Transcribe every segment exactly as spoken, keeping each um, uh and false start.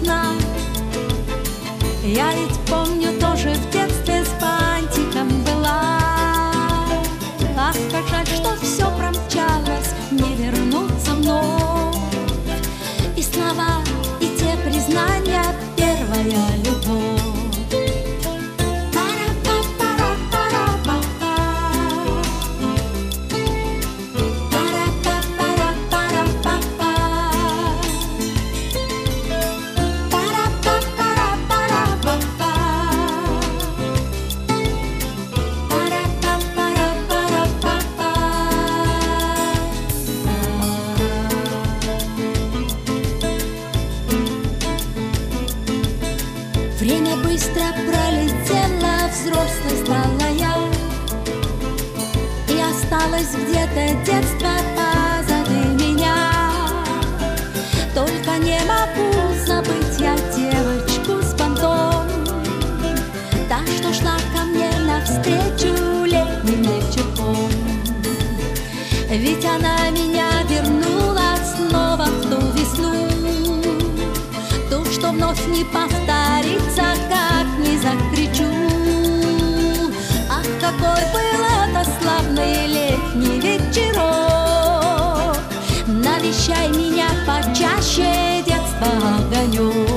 весна. Я ведь помню, тоже в детстве с бантиком была. Ах, как жаль, что все промчалось, не вернуться вновь. И слова, и те признания, первая любовь. Время быстро пролетело, взрослой стала я, и осталось где-то детство позади меня. Только не могу забыть я девочку с понтом, та, что шла ко мне навстречу летним вечерком. Ведь она меня вернула снова в ту весну, ту, что вновь не повторится, как не закричу. Ах, какой был это славный летний вечерок! Навещай меня почаще, детство огонек.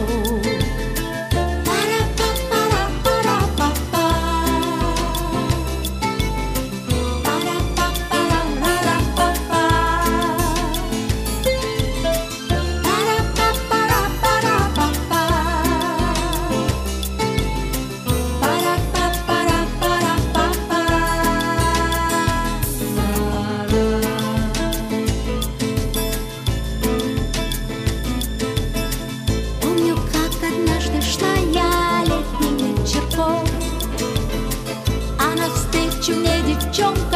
А навстречу мне девчонка